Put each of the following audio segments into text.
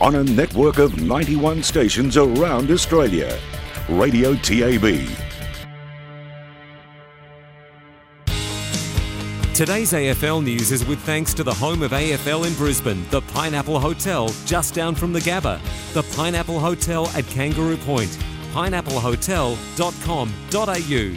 on a network of 91 stations around Australia. Radio TAB. Today's AFL news is with thanks to the home of AFL in Brisbane, the Pineapple Hotel, just down from the Gabba. The Pineapple Hotel at Kangaroo Point. pineapplehotel.com.au.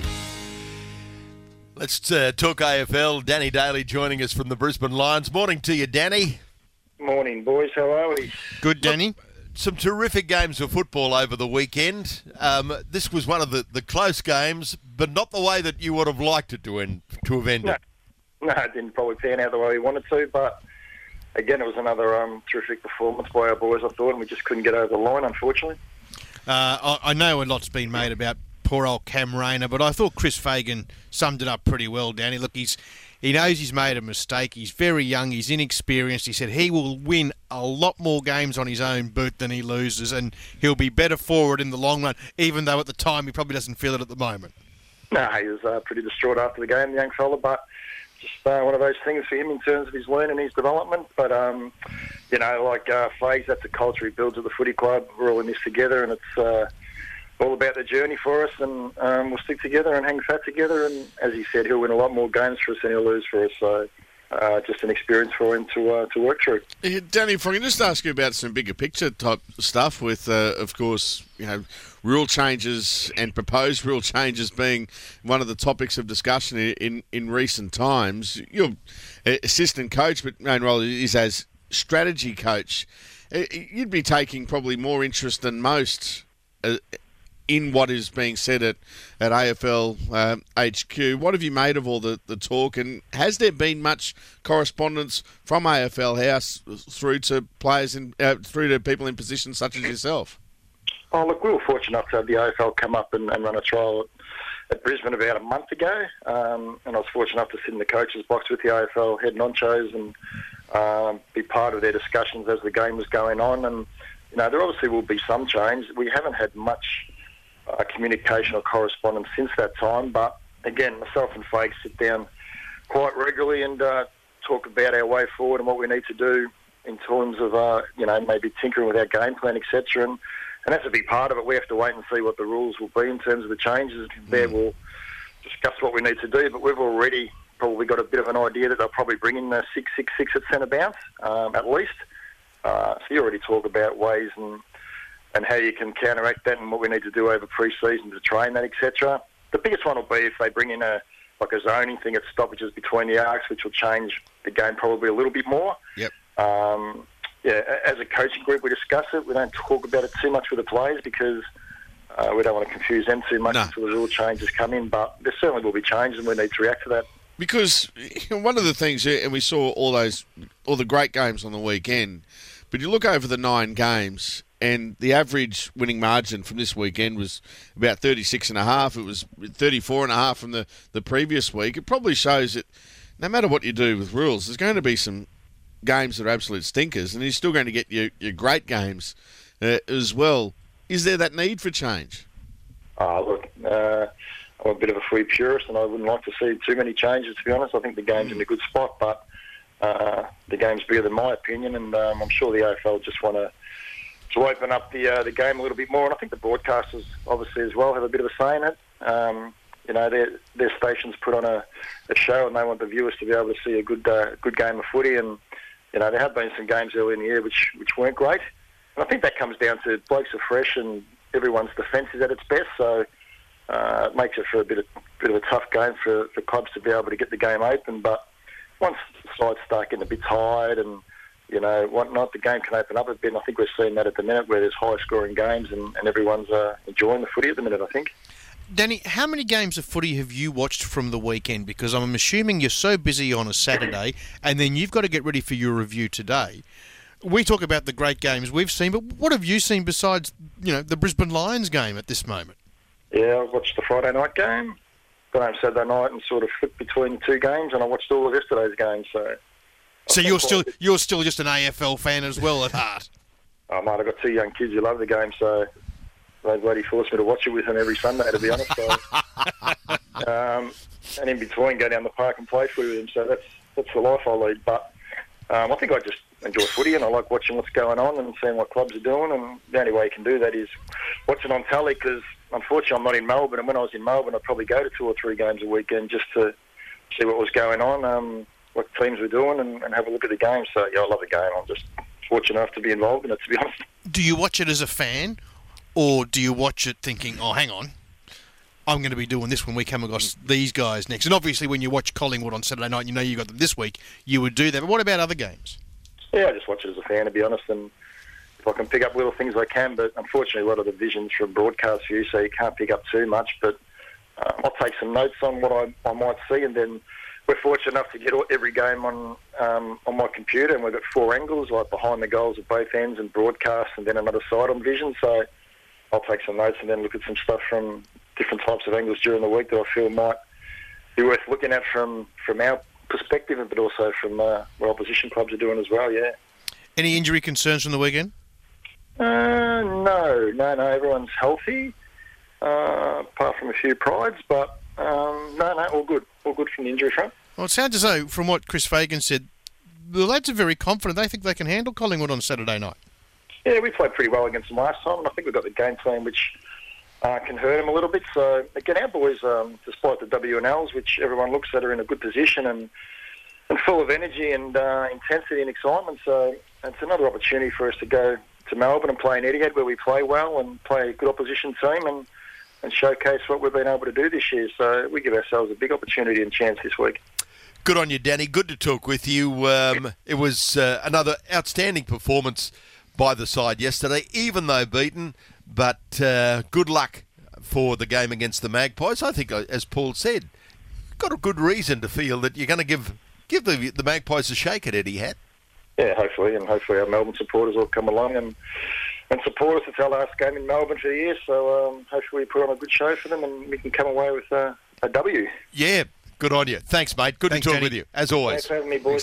Let's talk AFL. Danny Daly joining us from the Brisbane Lions. Morning to you, Danny. Morning, boys. How are we? Good, Danny. Some terrific games of football over the weekend. This was one of the close games, but not the way that you would have liked it to have ended. No, it didn't probably pan out the way we wanted to, but again, it was another terrific performance by our boys, I thought, and we just couldn't get over the line, unfortunately. I know a lot's been made about poor old Cam Rayner, but I thought Chris Fagan summed it up pretty well, Danny. Look, he knows he's made a mistake. He's very young. He's inexperienced. He said he will win a lot more games on his own boot than he loses, and he'll be better forward in the long run, even though at the time he probably doesn't feel it at the moment. No, he was pretty distraught after the game, the young fella, but just one of those things for him in terms of his learning and his development. But, like Fags, that's a culture he builds at the footy club. We're all in this together, and it's all about the journey for us, and we'll stick together and hang fat together. And as he said, he'll win a lot more games for us than he'll lose for us. So just an experience for him to work through. Yeah, Danny, if I can just ask you about some bigger picture type stuff with, of course, rule changes and proposed rule changes being one of the topics of discussion in recent times. You're assistant coach, but main role is as strategy coach. You'd be taking probably more interest than most in what is being said at AFL HQ. What have you made of all the talk, and has there been much correspondence from AFL House through to players through to people in positions such as yourself? Oh, look, we were fortunate enough to have the AFL come up and run a trial at Brisbane about a month ago, and I was fortunate enough to sit in the coach's box with the AFL head honchos and be part of their discussions as the game was going on. And there obviously will be some change. We haven't had much communication or correspondence since that time, but again, myself and Fags sit down quite regularly and talk about our way forward and what we need to do in terms of maybe tinkering with our game plan, etc. And that's a big part of it. We have to wait and see what the rules will be in terms of the changes. There we'll discuss what we need to do, but we've already probably got a bit of an idea that they'll probably bring in the 6-6-6 at centre bounce at least. So you already talk about ways and how you can counteract that and what we need to do over pre-season to train that, etc. The biggest one will be if they bring in a zoning thing at stoppages between the arcs, which will change the game probably a little bit more. Yep. As a coaching group, we discuss it. We don't talk about it too much with the players because we don't want to confuse them too much until the rule changes come in. But there certainly will be changes and we need to react to that. Because one of the things, and we saw all the great games on the weekend, but you look over the 9 games, and the average winning margin from this weekend was about 36.5. It was 34.5 from the previous week. It probably shows that no matter what you do with rules, there's going to be some games that are absolute stinkers, and you're still going to get your great games as well. Is there that need for change? Look, I'm a bit of a free purist, and I wouldn't like to see too many changes, to be honest. I think the game's in a good spot, but the game's bigger than my opinion, and I'm sure the AFL just want to open up the game a little bit more. And I think the broadcasters, obviously, as well, have a bit of a say in it. Their stations put on a show, and they want the viewers to be able to see a good game of footy. And there have been some games early in the year which weren't great. And I think that comes down to blokes are fresh and everyone's defence is at its best. So it makes it for a bit of a tough game for clubs to be able to get the game open. But once the sides start getting a bit tired and whatnot, the game can open up a bit. And I think we're seeing that at the minute where there's high-scoring games and everyone's enjoying the footy at the minute, I think. Danny, how many games of footy have you watched from the weekend? Because I'm assuming you're so busy on a Saturday and then you've got to get ready for your review today. We talk about the great games we've seen, but what have you seen besides, the Brisbane Lions game at this moment? Yeah, I watched the Friday night game, got home Saturday night and sort of flipped between the 2 games, and I watched all of yesterday's games. So you're still just an AFL fan as well at heart? Oh, mate, I've got 2 young kids who love the game, so they bloody forced me to watch it with them every Sunday, to be honest. So, and in between, go down the park and play footy with them. So that's the life I lead. But I think I just enjoy footy, and I like watching what's going on and seeing what clubs are doing. And the only way you can do that is watching on telly, because unfortunately I'm not in Melbourne. And when I was in Melbourne, I'd probably go to 2 or 3 games a weekend just to see what was going on, what teams were doing, and have a look at the game. So yeah, I love the game. I'm just fortunate enough to be involved in it, to be honest. Do you watch it as a fan, or do you watch it thinking, oh, hang on, I'm going to be doing this when we come across these guys next? And obviously when you watch Collingwood on Saturday night, you know you got them this week, you would do that. But what about other games? Yeah, I just watch it as a fan, to be honest, and if I can pick up little things I can, but unfortunately a lot of the vision's from broadcast view, so you can't pick up too much, but I'll take some notes on what I might see, and then we're fortunate enough to get every game on my computer, and we've got 4 angles, like behind the goals at both ends and broadcast, and then another side on vision, so I'll take some notes and then look at some stuff from different types of angles during the week that I feel might be worth looking at from our perspective, but also from what opposition clubs are doing as well, yeah. Any injury concerns from the weekend? No, everyone's healthy, apart from a few prides, but no, all good from the injury front. Well, it sounds as though, from what Chris Fagan said, the lads are very confident. They think they can handle Collingwood on Saturday night. Yeah, we played pretty well against them last time, and I think we've got the game plan which can hurt them a little bit. So, again, our boys, despite the W&Ls, which everyone looks at, are in a good position and full of energy and intensity and excitement. So it's another opportunity for us to go to Melbourne and play in Etihad, where we play well and play a good opposition team and showcase what we've been able to do this year. So we give ourselves a big opportunity and chance this week. Good on you, Danny. Good to talk with you. It was another outstanding performance by the side yesterday, even though beaten. But good luck for the game against the Magpies. I think, as Paul said, got a good reason to feel that you're going to give the Magpies a shake at Etihad. Yeah, hopefully, and hopefully our Melbourne supporters will come along and support us. It's our last game in Melbourne for the year, so hopefully we put on a good show for them and we can come away with a W. Yeah, good on you. Thanks, mate. Good to talk with you, as always. Thanks for having me, boys.